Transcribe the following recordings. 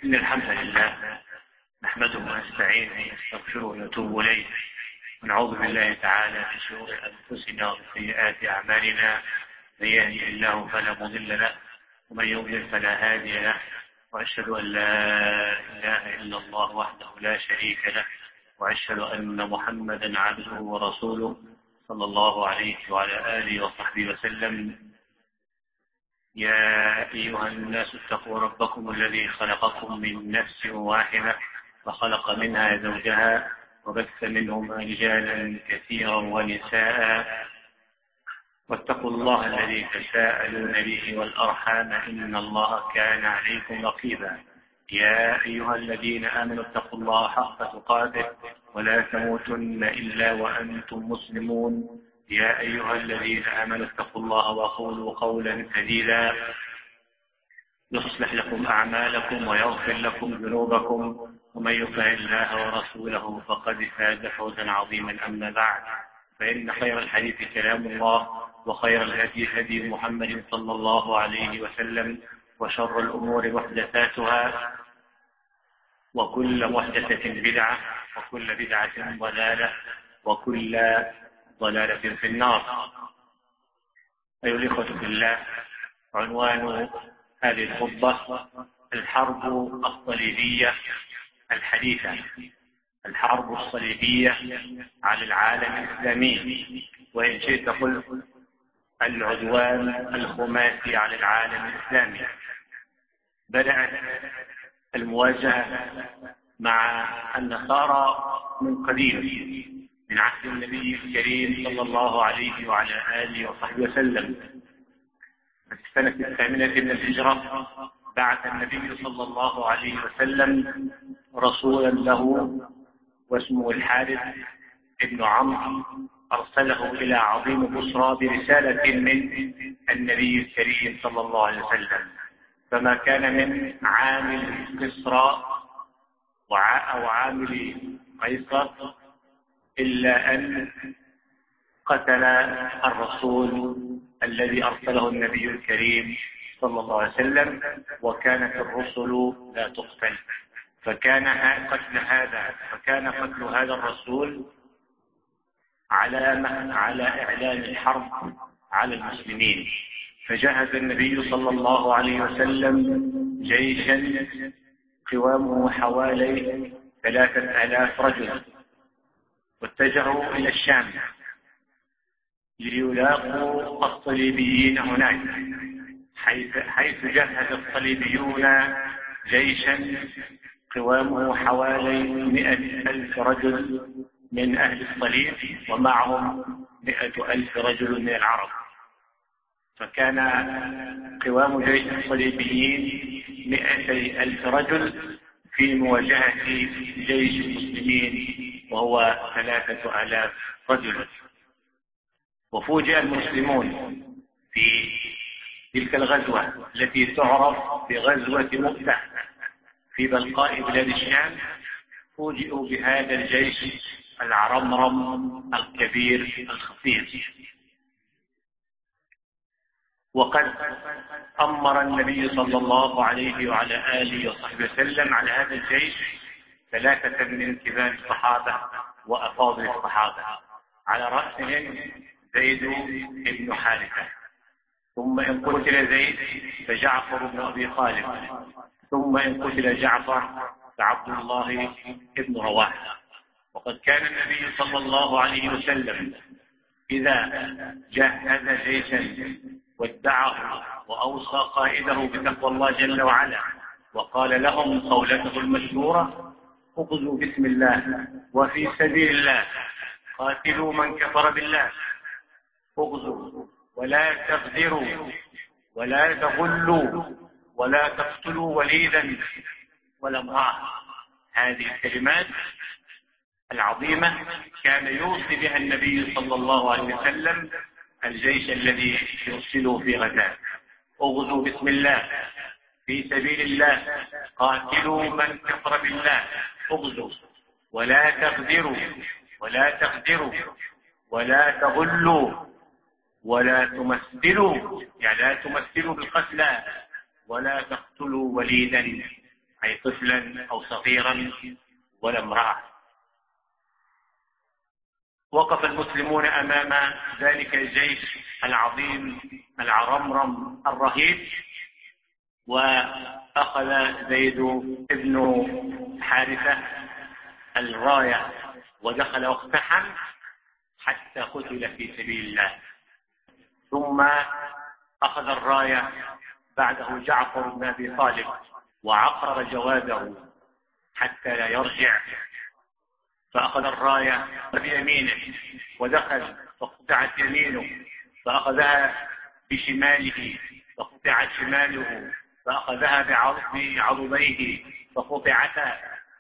إن الحمد لله نحمده ونستعينه ونستغفره ونتوب إليه، ونعوذ بالله تعالى من شرور أنفسنا وسيئات أعمالنا. من يهده الله فلا مضل له ومن يضلل فلا هادي له، وأشهد أن لا إله إلا الله وحده لا شريك له، وأشهد أن محمدا عبده ورسوله صلى الله عليه وعلى آله وصحبه وسلم. يا أيها الناس اتقوا ربكم الذي خلقكم من نفس واحدة وخلق منها زوجها وبث منهما رجالا كثيرا ونساء، واتقوا الله الذي تساءلون به والأرحام إن الله كان عليكم رقيبا. يا أيها الذين آمنوا اتقوا الله حق تقاته ولا تموتن إلا وأنتم مسلمون. يا أيها الذين آمنوا اتقوا الله وقولوا قولا سديدا يصلح لكم أعمالكم ويغفر لكم ذنوبكم، ومن يطع الله ورسوله فقد فاز فوزا عظيما. أما بعد، فإن خير الحديث كلام الله، وخير الهدي هدي محمد صلى الله عليه وسلم، وشر الأمور محدثاتها، وكل محدثة بدعة، وكل بدعة ضلالة، وكل ضلالة في النار. أيها الإخوة في الله، عنوان هذه الخطبة الحرب الصليبية الحديثة، الحرب الصليبية على العالم الإسلامي، وإن شئت قل العدوان الخماسي على العالم الإسلامي. بدأت المواجهة مع النصارى من قديم، من عهد النبي الكريم صلى الله عليه وعلى آله وصحبه وسلم. في السنة 8 من الهجرة بعث النبي صلى الله عليه وسلم رسولا له واسمه الحارث ابن عمرو، أرسله إلى عظيم بصرى برسالة من النبي الكريم صلى الله عليه وسلم. فما كان من عامل كسرى أو عامل قيصر إلا أن قتل الرسول الذي أرسله النبي الكريم صلى الله عليه وسلم، وكانت الرسل لا تقتل. فكان قتل هذا الرسول علامة على إعلان الحرب على المسلمين. فجهز النبي صلى الله عليه وسلم جيشا قوامه حوالي 3000 رجل، واتجهوا إلى الشام ليلاقوا الصليبيين هناك، حيث جهز الصليبيون جيشا قوامه حوالي 100,000 رجل من أهل الصليب، ومعهم 100,000 رجل من العرب. فكان قوام جيش الصليبيين 100,000 رجل في مواجهة جيش المسلمين وهو 3000 رجل. وفوجئ المسلمون في تلك الغزوة التي تعرف بغزوة مؤتة في بلقاء بلاد الشام، فوجئوا بهذا الجيش العرمرم الكبير الخطير. وقد أمر النبي صلى الله عليه وعلى آله وصحبه وسلم على هذا الجيش 3 من كبار الصحابة وأفاضل الصحابة، على رأسهم زيد بن حارثة، ثم إن قتل زيد فجعفر بن أبي طالب، ثم إن قتل جعفر فعبد الله بن رواحة. وقد كان النبي صلى الله عليه وسلم إذا جهز جيشا وادعه وأوصى قائده بتقوى الله جل وعلا، وقال لهم قولته المشهورة: اغزوا بسم الله وفي سبيل الله، قاتلوا من كفر بالله، اغزوا ولا تغدروا ولا تغلوا ولا تقتلوا وليدا ولا امرأة. هذه الكلمات العظيمة كان يوصي بها النبي صلى الله عليه وسلم الجيش الذي يرسله في غزاة: اغزوا بسم الله، في سبيل الله، قاتلوا من كفر بالله، اغزوا ولا تغدروا ولا تغلوا ولا تمثلوا، يعني لا تمثلوا بالقتلى، ولا تقتلوا وليدا أي طفلا أو صغيرا ولا امرأة. وقف المسلمون أمام ذلك الجيش العظيم العرمرم الرهيب، وأخذ زيد بن حارثة الراية ودخل واقتحم حتى قتل في سبيل الله. ثم أخذ الراية بعده جعفر بن أبي طالب وعقر جواده حتى لا يرجع، فأخذ الراية بيمينه ودخل فقطعت يمينه، فأخذها بشماله فقطعت شماله، فأخذها بعضديه فقطعتا،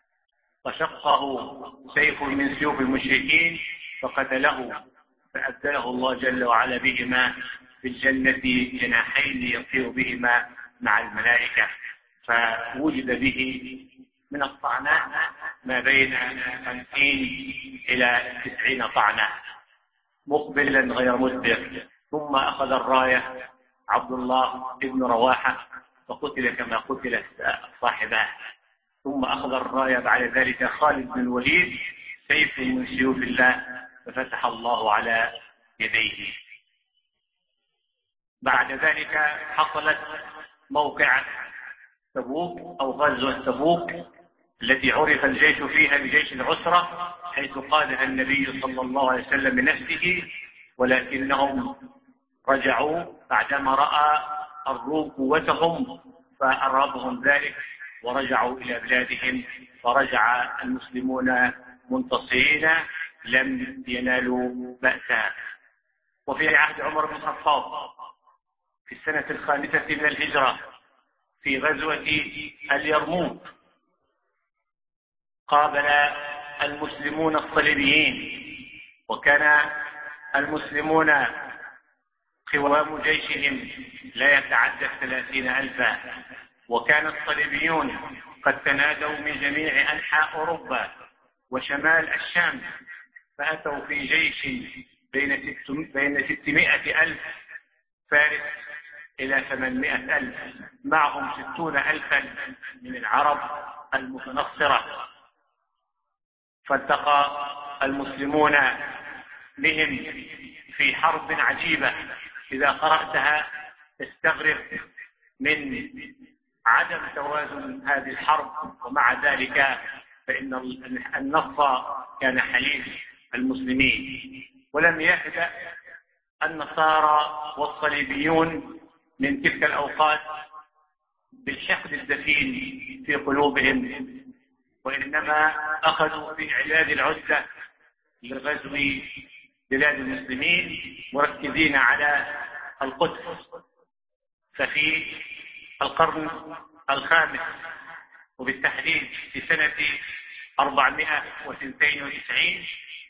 فشقه سيف من سيوف المشركين فقتله، فأبدله الله جل وعلا بهما في الجنة جناحين يطير بهما مع الملائكة، فوجد به من الطعنات ما بين 50 إلى 90 طعنة مقبلا غير مدبر. ثم أخذ الراية عبد الله بن رواحة فقتل كما قتل صاحبه. ثم أخذ الراية بعد ذلك خالد بن الوليد سيف من سيوف الله ففتح الله على يديه. بعد ذلك حصلت موقعة تبوك أو غزوة تبوك التي عرف الجيش فيها بجيش العسرة، حيث قادها النبي صلى الله عليه وسلم بنفسه، ولكنهم رجعوا بعدما رأى الروم قوتهم فأرهبهم ذلك ورجعوا إلى بلادهم، فرجع المسلمون منتصرين لم ينالوا بأسا. وفي عهد عمر بن الخطاب في السنة 5 من الهجرة في غزوة اليرموك قابل المسلمون الصليبيين، وكان المسلمون قوام جيشهم لا يتعدى 30,000، وكان الصليبيون قد تنادوا من جميع أنحاء أوروبا وشمال الشام، فأتوا في جيش بين 600,000 فارس إلى 800,000، معهم 60,000 من العرب المتنصرة، فالتقى المسلمون بهم في حرب عجيبة إذا قرأتها تستغرب من عدم توازن هذه الحرب، ومع ذلك فإن النصر كان حليف المسلمين. ولم يهدأ النصارى والصليبيون من تلك الأوقات بالحقد الدفين في قلوبهم، وإنما أخذوا في إعداد العدة لغزو بلاد المسلمين مركزين على القدس. ففي القرن الخامس وبالتحديد في سنة 492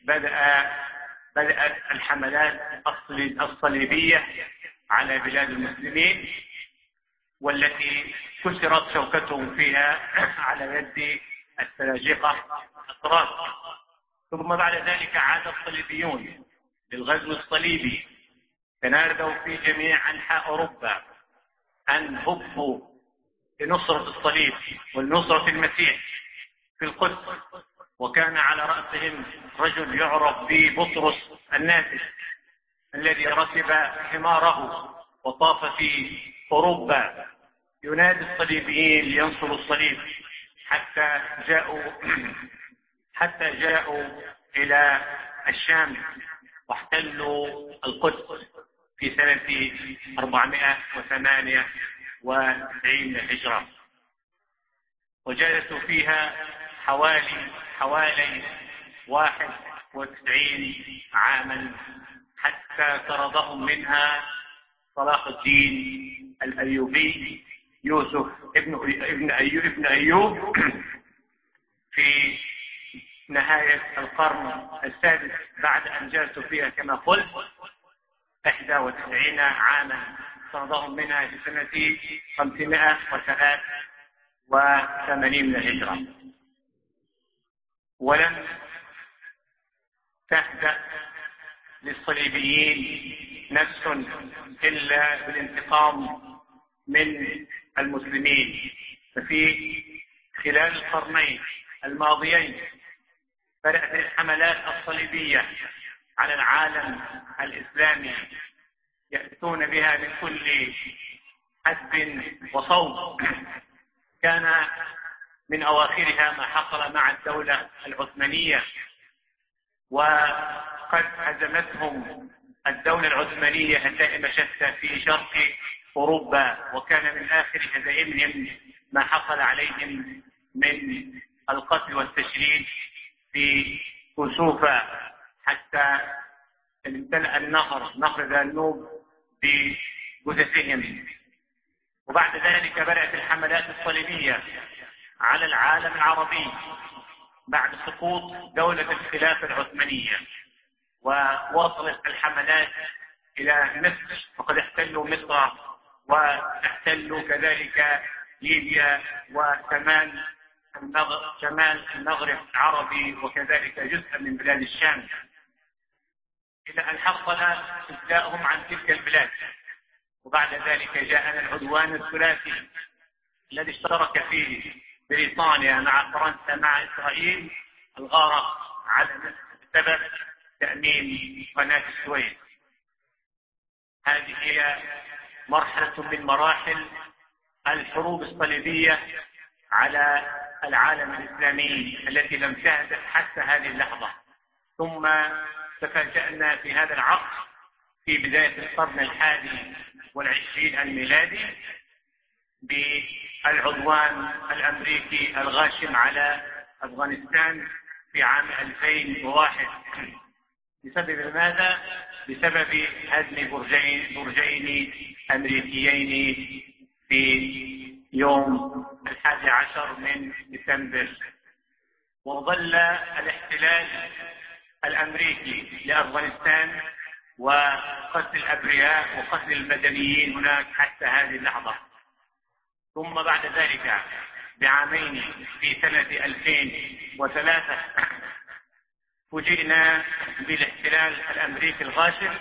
بدأت الحملات الصليبية على بلاد المسلمين، والتي كسرت شوكتهم فيها على يد السلاجقة الأتراك. ثم بعد ذلك عاد الصليبيون للغزو الصليبي، تنادوا في جميع أنحاء أوروبا أن هبوا لنصرة الصليب ولنصرة المسيح في القدس، وكان على رأسهم رجل يعرف ببطرس النافذ الذي ركب حماره وطاف في أوروبا ينادي الصليبيين لينصروا الصليب حتى جاءوا إلى الشام واحتلوا القدس في سنة 498 هجرة، وجلسوا فيها حوالي 91 عاما حتى طردهم منها صلاح الدين الأيوبي يوسف ابن أيوب في نهاية القرن السادس، بعد أن جلسوا فيها كما قلت 91 عاما، طردهم منها في سنة 583 من الهجرة. ولم تهدأ للصليبيين نفس إلا بالانتقام من المسلمين. ففي خلال القرنين الماضيين بدأت الحملات الصليبية على العالم الإسلامي يأتون بها من كل حدب وصوب. كان من أواخرها ما حصل مع الدولة العثمانية، وقد هزمتهم الدولة العثمانية هزائم شتى في شرق أوروبا، وكان من آخر هزائمهم ما حصل عليهم من القتل والتشريد في كسوفة، حتى امتلأ نهر دانوب بجثثهم. وبعد ذلك بدأت الحملات الصليبية على العالم العربي بعد سقوط دولة الخلافة العثمانية، ووصلت الحملات إلى مصر، وقد احتلوا مصر واحتلوا كذلك ليبيا وشمال المغرب العربي، وكذلك جزءا من بلاد الشام، إلى أن حصل إبداؤهم عن تلك البلاد. وبعد ذلك جاءنا العدوان الثلاثي الذي اشترك فيه بريطانيا مع فرنسا مع إسرائيل، الغارة على سبب تأمين قناة السويس. هذه هي مرحلة من مراحل الحروب الصليبية على العالم الإسلامي التي لم تهدأ حتى هذه اللحظة. ثم تفاجأنا في هذا العقد في بداية القرن 21 الميلادي بالعدوان الأمريكي الغاشم على أفغانستان في عام 2001. بسبب ماذا؟ بسبب هدم برجين أمريكيين في يوم 11 من ديسمبر. وظل الاحتلال الأمريكي لأفغانستان وقتل الأبرياء وقتل المدنيين هناك حتى هذه اللحظة. ثم بعد ذلك بعامين في سنة 2003 فوجئنا بالاحتلال الأمريكي الغاشم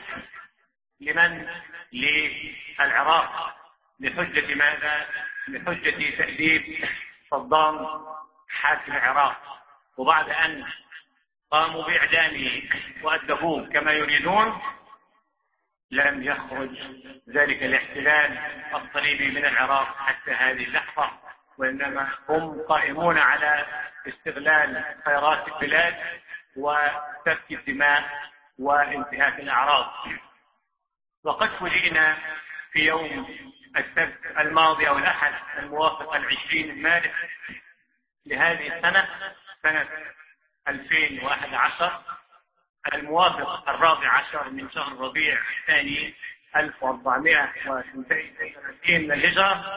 للعراق لحجة ماذا؟ لحجة تأديب صدام حاكم العراق. وبعد أن قاموا بإعدامه وأدبوه كما يريدون، لم يخرج ذلك الاحتلال الصليبي من العراق حتى هذه اللحظة، وإنما هم قائمون على استغلال خيرات البلاد وسفك الدماء وانتهاك الأعراض. وقد فوجئنا في يوم السبت الماضي أو الأحد الموافق 20 مارس لهذه السنة، سنة 2011، الموافق 14 من شهر ربيع الثاني 1432 من الهجرة،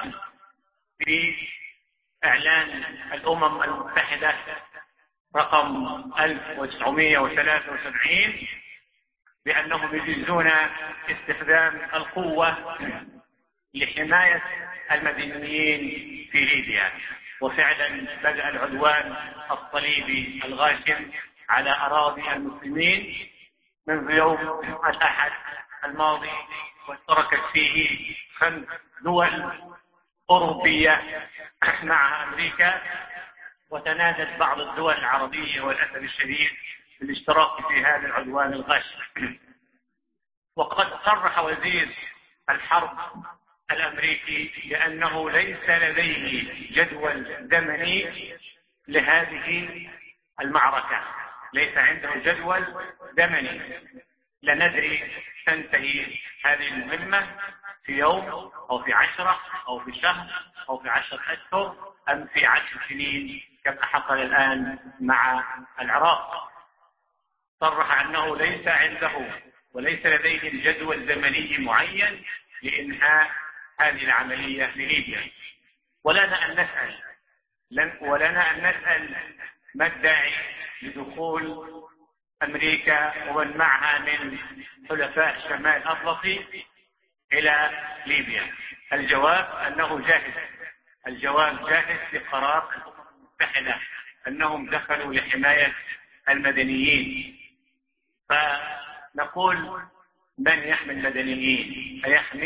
بإعلان الأمم المتحدة رقم 1973 بأنهم يجيزون استخدام القوة لحماية المدنيين في ليبيا. وفعلا بدأ العدوان الصليبي الغاشم على أراضي المسلمين منذ يوم الأحد الماضي، واشتركت فيه 5 دول أوروبية مع أمريكا، وتنادت بعض الدول العربية والأسف الشديد بالاشتراك في هذا العدوان الغاشم. وقد صرح وزير الحرب الأمريكي بأنه ليس لديه جدول زمني لهذه المعركة، ليس عنده جدول زمني، لا ندري تنتهي هذه المهمة في يوم أو في 10 أو في شهر أو في 10 أشهر أم في 10 سنين كما حصل الآن مع العراق. صرح أنه ليس عنده وليس لديه جدول زمني معين لإنهاء هذه العملية في ليبيا. ولنا أن نسأل ما الداعي لدخول أمريكا ومن معها من حلفاء شمال الأطلسي إلى ليبيا؟ الجواب أنه جاهز. الجواب جاهز في قرار الأمم المتحدة أنهم دخلوا لحماية المدنيين. فنقول من يحمي المدنيين؟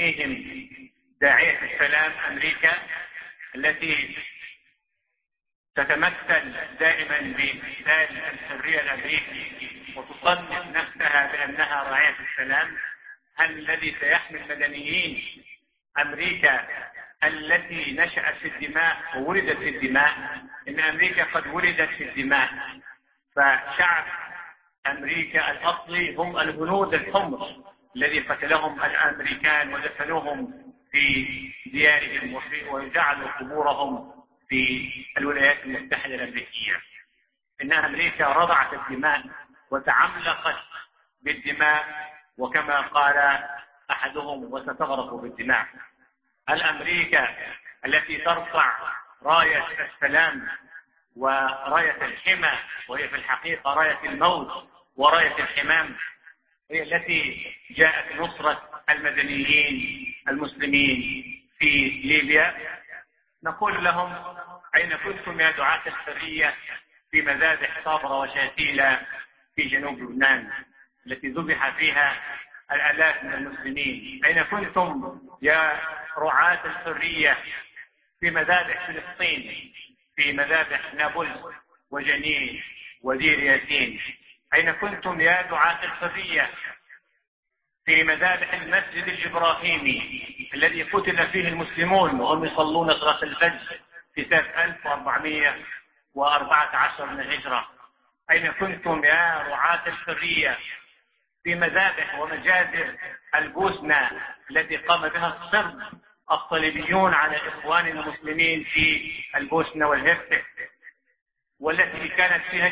أيحميهم داعية السلام أمريكا التي تتمثل دائما بامتثال الحرية الأمريكي وتصنف نفسها بأنها راعية السلام؟ هل الذي سيحمي المدنيين أمريكا التي نشأت في الدماء وولدت في الدماء؟ إن أمريكا قد ولدت في الدماء، فشعب أمريكا الأصلي هم الهنود الحمر الذي قتلهم الأمريكان ودفنوهم في ديارهم وجعلوا قبورهم في الولايات المتحدة الأمريكية. إن أمريكا رضعت الدماء وتعملقت بالدماء، وكما قال أحدهم وستغرق بالدماء. هل أمريكا التي ترفع راية السلام وراية الحمى، وهي في الحقيقة راية الموت وراية الحمام، هي التي جاءت نصرة المدنيين المسلمين في ليبيا؟ نقول لهم: أين كنتم يا دعاة الحرية في مذابح صابرة وشاتيلة في جنوب لبنان التي ذبح فيها الآلاف من المسلمين؟ أين كنتم يا رعاة الحرية في مذابح فلسطين، في مذابح نابلس وجنين ودير ياسين؟ أين كنتم يا دعاة الحرية في مذابح المسجد الإبراهيمي الذي قتل فيه المسلمون وهم يصلون صلاة الفجر في سنة 1414 من الهجرة؟ أين كنتم يا رعاة الحرية في مذابح ومجازر البوسنة التي قام بها الصرب الصليبيون على إخواننا المسلمين في البوسنة والهرسك، والتي كانت فيها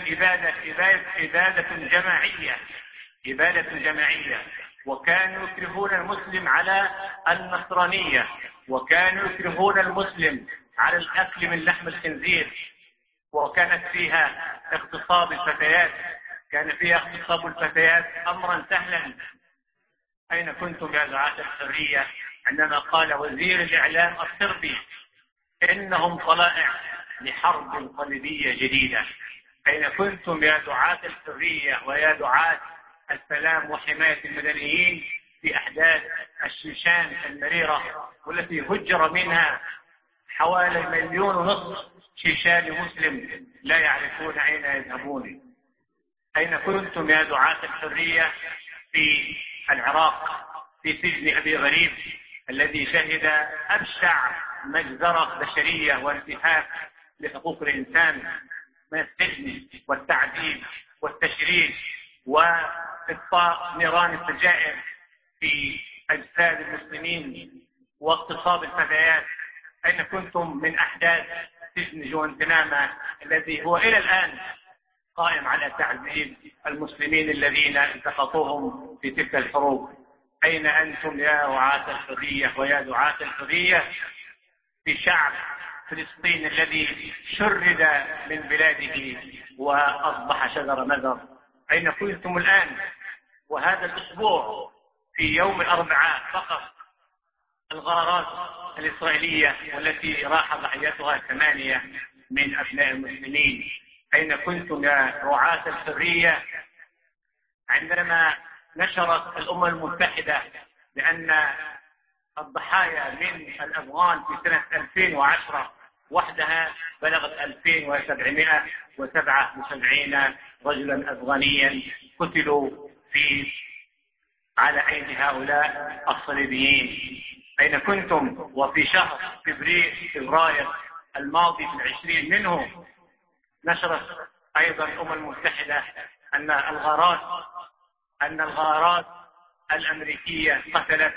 إبادة جماعية، وكانوا يكرهون المسلم على النصرانية، وكانوا يكرهون المسلم على الأكل من لحم الخنزير، وكانت فيها اغتصاب الفتيات، كان فيها اغتصاب الفتيات أمرا سهلا. أين كنتم يا دعاة الحرية عندما قال وزير الإعلام الصربي إنهم طلائع لحرب صليبية جديدة؟ أين كنتم يا دعاة الحرية ويا دعاة السلام وحماية المدنيين في أحداث الشيشان المريرة والتي هجر منها حوالي 1.5 مليون شيشاني مسلم لا يعرفون أين يذهبون؟ أين كنتم يا دعاة الحرية في العراق في سجن أبي غريب الذي شهد أبشع مجزرة بشرية وانتهاك لحقوق الإنسان من السجن والتعذيب والتشريد وإطفاء نيران السجائر في أجساد المسلمين واغتصاب الفتيات؟ أين كنتم من أحداث سجن جوانتناما الذي هو إلى الآن قائم على تعذيب المسلمين الذين التقطوهم في تلك الحروب؟ أين أنتم يا رعاة الحرية ويا دعاة الحرية في شعب فلسطين الذي شرد من بلاده وأصبح شجر مذر؟ أين كنتم الآن؟ وهذا الأسبوع في يوم الأربعاء فقط الغارات الإسرائيلية والتي راح ضحيتها 8 من أبناء المسلمين. أين كنتم يا رعاة الحرية عندما نشرت الأمم المتحدة بأن الضحايا من الأفغان في سنة 2010 وحدها بلغت 2777 رجلا أفغانيا قتلوا على أيدي هؤلاء الصليبيين؟ أين كنتم وفي شهر فبراير الماضي في 20 منه نشرت أيضا الأمم المتحدة أن الغارات الأمريكية قتلت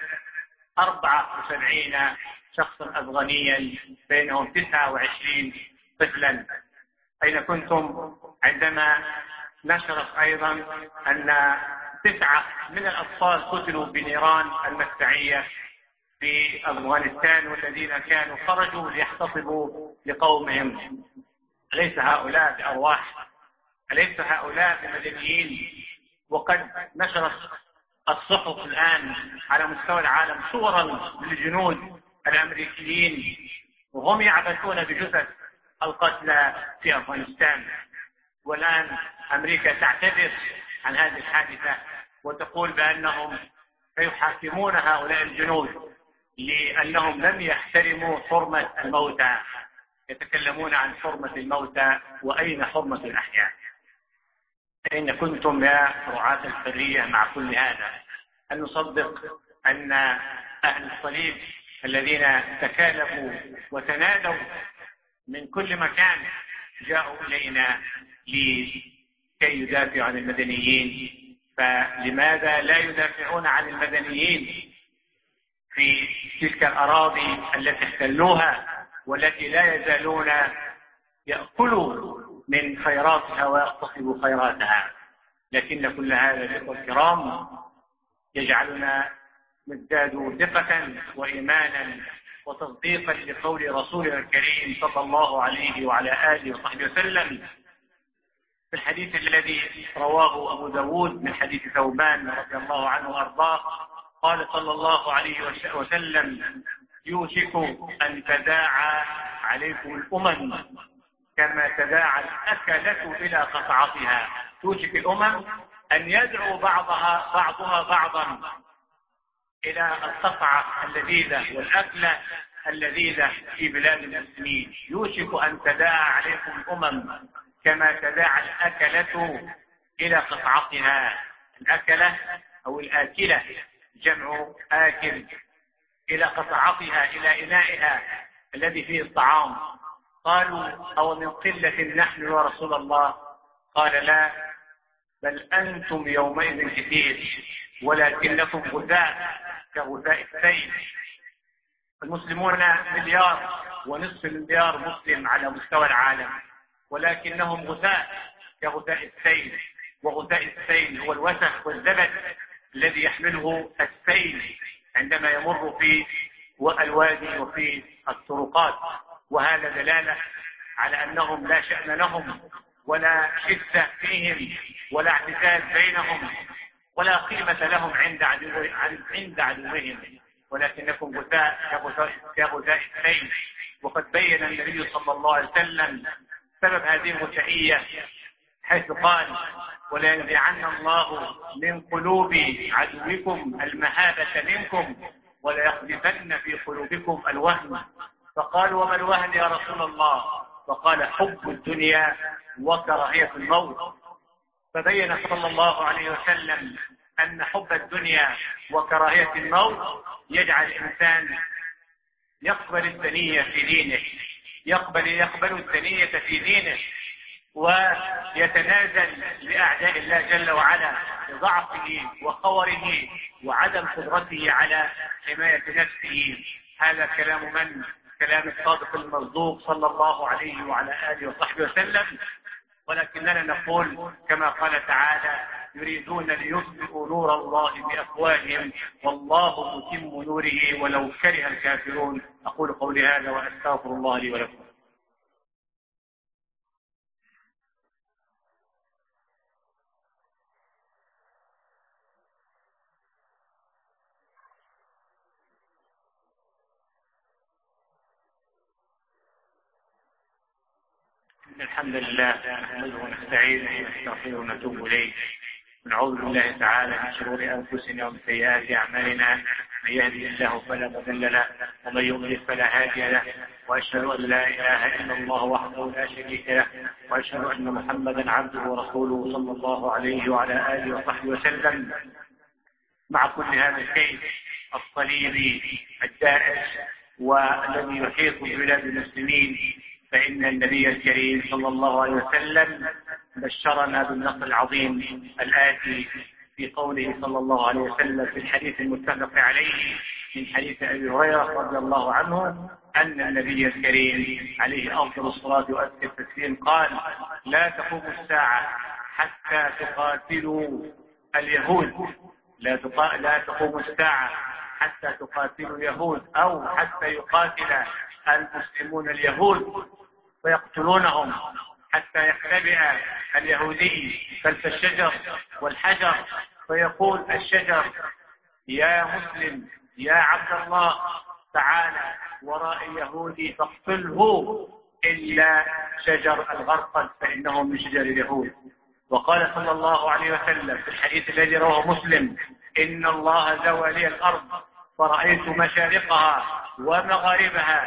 74 شخصا أفغانيا بينهم 29 طفلا؟ أين كنتم عندما نشرت أيضا أن 9 من الأطفال قتلوا بنيران المدفعية في أفغانستان والذين كانوا خرجوا ليحتطبوا لقومهم؟ أليس هؤلاء بأرواح؟ أليس هؤلاء بمدنيين؟ وقد نشرت الصحف الآن على مستوى العالم صورا للجنود الأمريكيين وهم يعبثون بجثث القتلى في أفغانستان. والآن أمريكا تعتذر عن هذه الحادثة وتقول بأنهم سيحاكمون هؤلاء الجنود لأنهم لم يحترموا حرمة الموتى. يتكلمون عن حرمة الموتى وأين حرمة الأحياء؟ أين كنتم يا رعاة الحرية مع كل هذا؟ أن نصدق أن أهل الصليب الذين تكالبوا وتنادوا من كل مكان جاءوا إلينا لكي يدافعوا عن المدنيين، فلماذا لا يدافعون عن المدنيين في تلك الأراضي التي احتلوها والتي لا يزالون يأكلوا من خيراتها ويقتصبوا خيراتها؟ لكن كل هذا الإخوة الكرام يجعلنا نزداد ثقة وإيمانا وتصديقا لقول رسولنا الكريم صلى الله عليه وعلى آله وصحبه وسلم في الحديث الذي رواه أبو داود من حديث ثوبان رضي الله عنه وأرضاه، قال صلى الله عليه وسلم: يوشك أن تداعى عليكم الأمم كما تداعى الأكلة إلى قطعتها. توشك الأمم أن يدعو بعضها بعضا إلى القطعة اللذيذة والأكلة اللذيذة في بلاد المسلمين. يوشك أن تداعى عليكم الأمم كما تداعى الأكلة إلى قطعتها. الأكلة أو الآكلة جمع آكل، إلى قطعتها إلى إنائها الذي فيه الطعام. قالوا: أو من قلة نحن يا رسول الله؟ قال: لا، بل أنتم يومئذ كثير ولكنكم غثاء كغثاء السيل. المسلمون 1.5 مليار مسلم على مستوى العالم، ولكنهم غثاء كغثاء السيل. وغثاء السيل هو الوسخ والزبد الذي يحمله السيل عندما يمر في الوادي وفي الطرقات. وهذا دلالة على أنهم لا شأن لهم ولا شدة فيهم ولا اعتزاز بينهم ولا قيمة لهم عند عدوهم، ولكنكم غثاء كغثاء السيل. وقد بين النبي صلى الله عليه وسلم سبب هذه الغثائية حيث قال: ولينزعن الله من قلوب عدوكم المهابة منكم وليقذفن في قلوبكم الوهن. فقالوا: وما الوهن يا رسول الله؟ فقال: حب الدنيا وكراهية الموت. فبين صلى الله عليه وسلم أن حب الدنيا وكراهية الموت يجعل الإنسان يقبل الدنية في دينه، يقبل الدنية في دينه، ويتنازل لأعداء الله جل وعلا لضعفه وخوره وعدم قدرته على حماية نفسه. هذا كلام من؟ كلام الصادق المصدوق صلى الله عليه وعلى آله وصحبه وسلم. ولكننا نقول كما قال تعالى: يريدون ليطفئوا نور الله بأفواههم والله متم نوره ولو كره الكافرون. أقول قولي هذا وأستغفر الله لي ولكم. الحمد لله نحمده ونستعينه ونستغفره ونتوب إليه، ونعوذ بالله تعالى من شرور أنفسنا ومن سيئات أعمالنا. من يهده الله فلا مضل له ومن يضلل فلا هادي له، وأشهد أن لا إله إلا الله وحده لا شريك له، وأشهد أن محمدا عبده ورسوله صلى الله عليه وعلى آله وصحبه وسلم. مع كل هذا الكيد الصليبي الداعش والذي يحيط ببلاد المسلمين، فإن النبي الكريم صلى الله عليه وسلم بشرنا بالنصر العظيم الآتي في قوله صلى الله عليه وسلم في الحديث المتفق عليه من حديث أبي هريرة رضي الله عنه أن النبي الكريم عليه أفضل الصلاة وأزكى التسليم قال: لا تقوم الساعة حتى تقاتلوا اليهود. لا تقوم الساعة حتى تقاتلوا اليهود، أو حتى يقاتل المسلمون اليهود فيقتلونهم، حتى يختبئ اليهودي خلف الشجر والحجر فيقول الشجر: يا مسلم يا عبد الله تعالى وراء اليهودي فاقتله، إلا شجر الغرقد فإنه من شجر اليهود. وقال صلى الله عليه وسلم في الحديث الذي رواه مسلم: إن الله زوى لي الأرض فرأيت مشارقها ومغاربها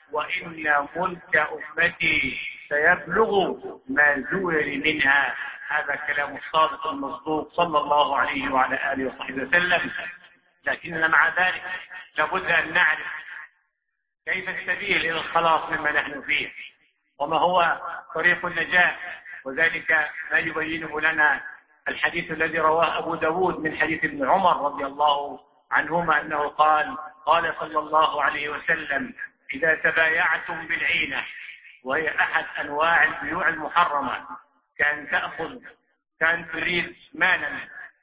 وإن ملك أمتي سيبلغ ما زول منها. هذا كلام الصادق المصدوق صلى الله عليه وعلى آله وصحبه وسلم. لكننا مع ذلك لابد أن نعرف كيف السبيل إلى الخلاص مما نحن فيه، وما هو طريق النجاة. وذلك ما يبينه لنا الحديث الذي رواه أبو داود من حديث ابن عمر رضي الله عنهما أنه قال صلى الله عليه وسلم: إذا تبايعتم بالعينة، وهي أحد أنواع البيوع المحرمة، كأن تريد مالا،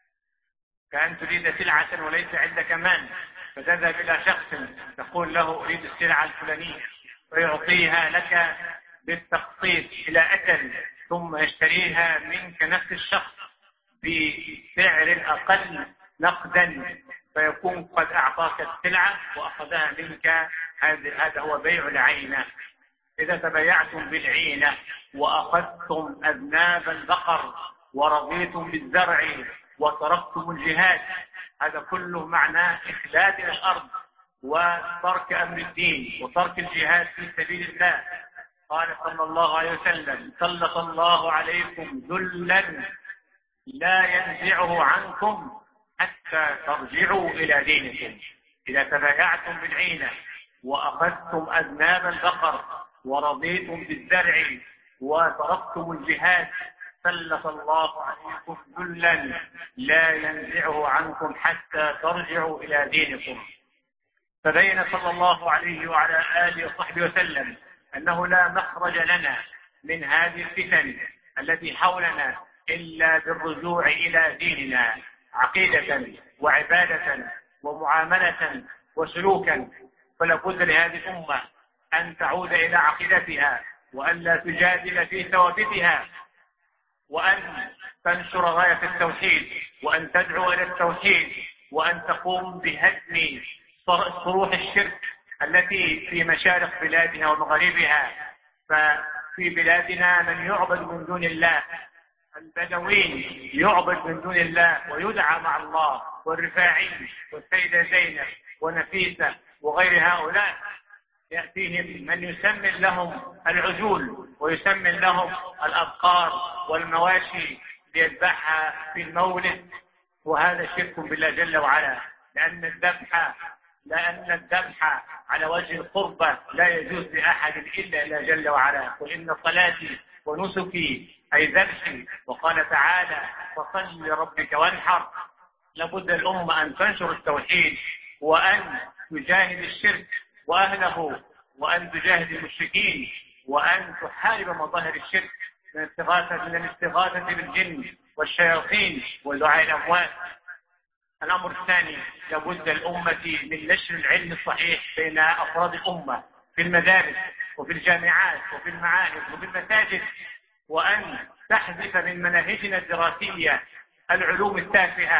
كأن تريد سلعة وليس عندك مال، فتذهب إلى شخص تقول له أريد السلعة الفلانية، فيعطيها لك بالتقسيط إلى أجل، ثم يشتريها منك نفس الشخص بسعر أقل نقدا، فيكون قد أعطاك السلعة وأخذها منك. هذا هو بيع العينة. إذا تبايعتم بالعينة وأخذتم أذناب البقر ورضيتم بالزرع وتركتم الجهاد، هذا كله معناه إخلاد الأرض وترك أمر الدين وترك الجهاد في سبيل الله. قال صلى الله عليه وسلم: سلط الله عليكم ذلا لا ينزعه عنكم حتى ترجعوا إلى دينكم. إذا تبايعتم بالعينة وأخذتم أذناب البقر ورضيتم بالزرع وتركتم الجهاد، سلط الله عليكم ذلا لا ينزعه عنكم حتى ترجعوا إلى دينكم. فبين صلى الله عليه وعلى آله وصحبه وسلم أنه لا مخرج لنا من هذه الفتن التي حولنا إلا بالرجوع إلى ديننا عقيدة وعبادة ومعاملة وسلوكا. فلا بد لهذه الأمة أن تعود إلى عقيدتها، وأن لا تجادل في ثوابتها، وأن تنشر راية التوحيد، وأن تدعو إلى التوحيد، وأن تقوم بهدم صروح الشرك التي في مشارق بلادها ومغاربها. ففي بلادنا من يعبد من دون الله، البدوين يعبد من دون الله ويدعى مع الله، والرفاعي والسيدة زينب ونفيسة وغير هؤلاء يأتيهم من يسمن لهم العجول ويسمن لهم الأبقار والمواشي ليذبحها في المولد، وهذا شرك بالله جل وعلا، لأن الذبح على وجه القربة لا يجوز لأحد إلا الله جل وعلا. قل إن صلاتي ونسكي أي ذبحي، وقال تعالى: فصل لربك وانحر. لابد الأمة أن تنشر التوحيد، وأن تجاهد الشرك وأهله، وأن تجاهد المشركين، وأن تحارب مظاهر الشرك من الاستغاثة بالجن والشياطين ودعاء الأموات. الأمر الثاني: لابد الأمة من نشر العلم الصحيح بين أفراد الأمة في المدارس وفي الجامعات وفي المعاهد وفي المساجد، وأن تحذف من مناهجنا الدراسية العلوم التافهة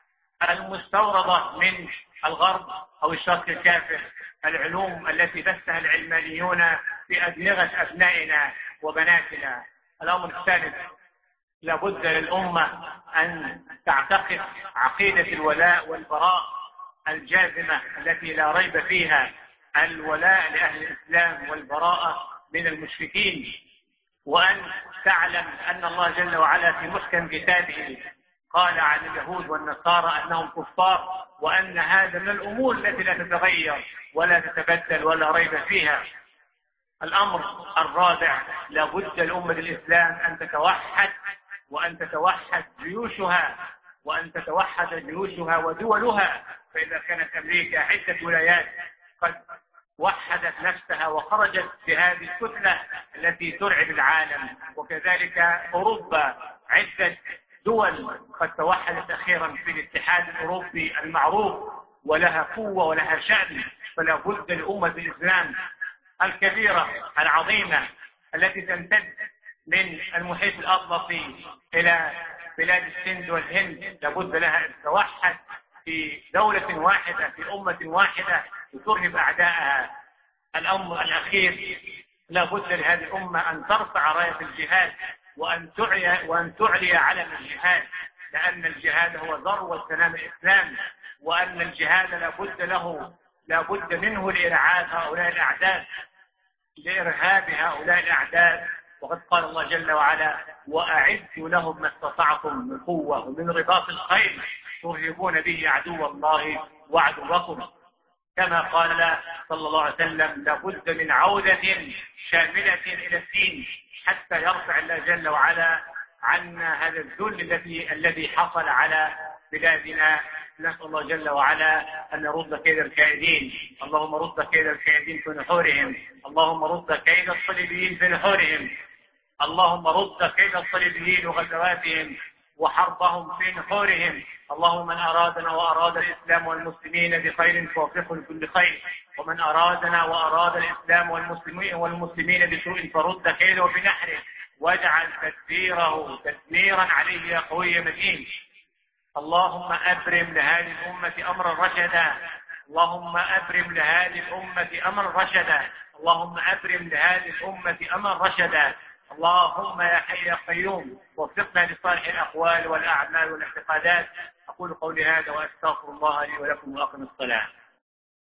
المستوردة من الغرب أو الشرق الكافر، العلوم التي بثها العلمانيون في أدمغة أبنائنا وبناتنا. الأمر الثالث: لابد للأمة أن تعتقد عقيدة الولاء والبراء الجازمة التي لا ريب فيها، الولاء لأهل الإسلام والبراءة من المشركين، وأن تعلم أن الله جل وعلا في محكم كتابه قال عن اليهود والنصارى أنهم كفار، وأن هذا من الأمور التي لا تتغير ولا تتبدل ولا ريب فيها. الأمر الرابع: لابد لأمة الإسلام أن تتوحد، وأن تتوحد جيوشها، وأن تتوحد جيوشها ودولها. فإذا كانت أمريكا عدة ولايات قد وحدت نفسها وخرجت بهذه الكتلة التي ترعب العالم، وكذلك أوروبا عدة دول قد توحدت أخيرا في الاتحاد الأوروبي المعروف ولها قوة ولها شأن. فلا بد لأمة الإسلام الكبيرة العظيمة التي تمتد من المحيط الأطلسي إلى بلاد السند والهند، لابد لها أن تتوحد في دولة واحدة في أمة واحدة لترهب أعداءها. الأمر الأخير: لابد لهذه الأمة أن ترفع راية الجهاد، وأن تعلي علم الجهاد، لأن الجهاد هو ذروة سلام الإسلام، وأن الجهاد لابد منه لإرعاب هؤلاء الأعداء. لإرهاب هؤلاء الأعداء. وقد قال الله جل وعلا: وأعدوا لهم ما استطعتم من قوة ومن رباط الخيل ترهبون به عدو الله وعدوكم. كما قال صلى الله عليه وسلم: لابد من عودة شاملة إلى الدين حتى يرفع الله جل وعلا عنا هذا الذل الذي حصل على بلادنا. نسأل الله جل وعلا أن يرد كيد الكائدين. اللهم رد كيد الكائدين في نحورهم. اللهم رد كيد الصليبيين في نحورهم. اللهم رد كيد الصليبيين وغزواتهم وحربهم في نحورهم. اللهم من أرادنا وأراد الإسلام والمسلمين بخير فوفقه لكل خير، ومن أرادنا وأراد الإسلام والمسلمين بسوء فرد كيده بنحره، واجعل تدبيره تدميرا عليه يا قوي متين. اللهم أبرم لهذه الأمة أمرا رشدا. اللهم أبرم لهذه الأمة أمرا رشدا. اللهم أبرم لهذه الأمة أمرا رشدا. اللهم يا حي يا قيوم وفقنا لصالح الأقوال والأعمال والاعتقادات. أقول قولي هذا وأستغفر الله لي ولكم وأقم الصلاة.